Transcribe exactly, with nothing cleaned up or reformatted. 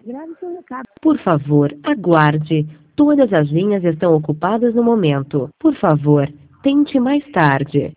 Grave seu recado. Por favor, aguarde. Todas as linhas estão ocupadas no momento. Por favor, tente mais tarde.